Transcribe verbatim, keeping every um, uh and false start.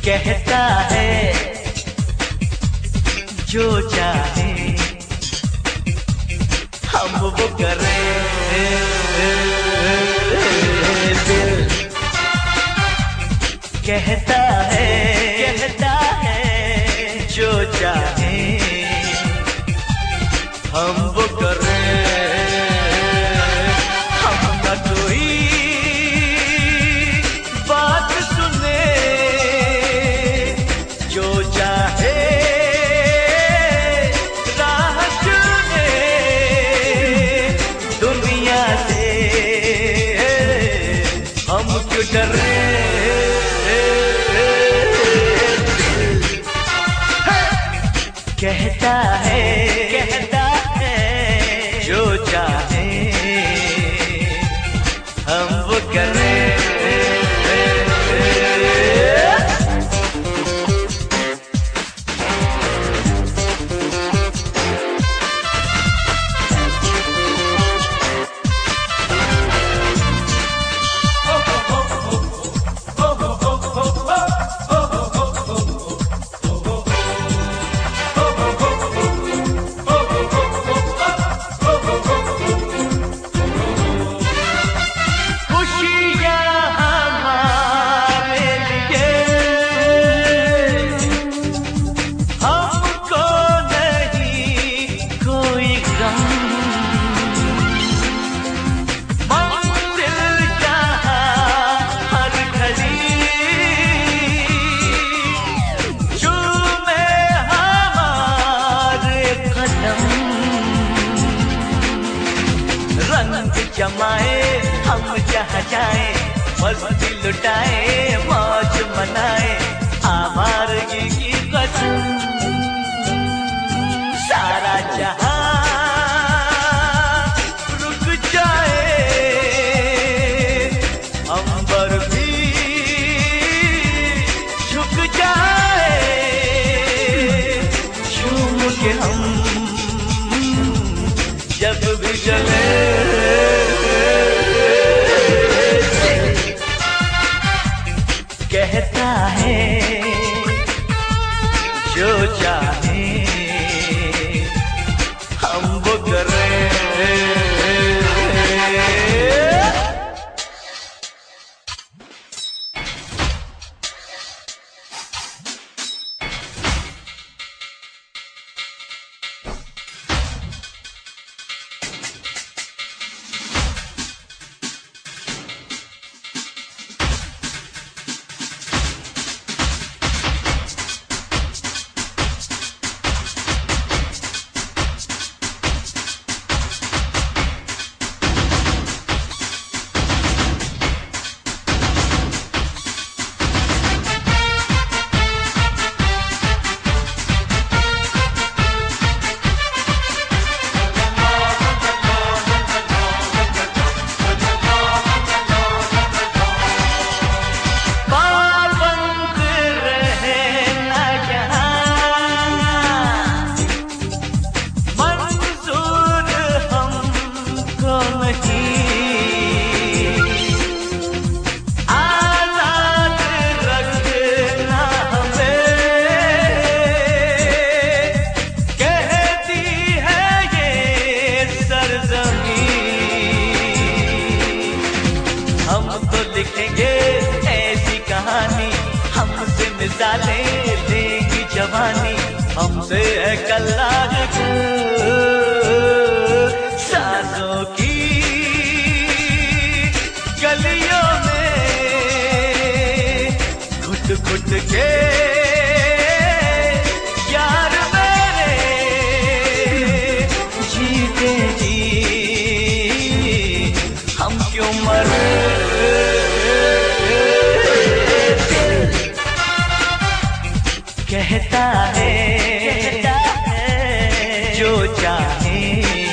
कहता है जो चाहे हम वो करें। दिल कहता है कहता है जो चाहे हम वो करें। हम न कोई बात सुने, जो चाहे राह चुने। दुनिया से हम क्यों डरे। कहता है कहता है जो चाहे हम वो करें। जमाए हम जहाँ जाए, मस्ती लुटाए मौज मनाए। आवारगी की कसम सारा जहां रुक जाए। अंबर भी झुक जाए, झूम के हम जब भी चले। कहता है जो चाहे हम वो करें। लिखेंगे ऐसी कहानी, हमसे मिसालें देगी जवानी। हमसे है कल्लाज सांसों की गलियों में घुट घुट के यार मेरे जीते जी हम क्यों मरे। कहता है कहता है जो चाहे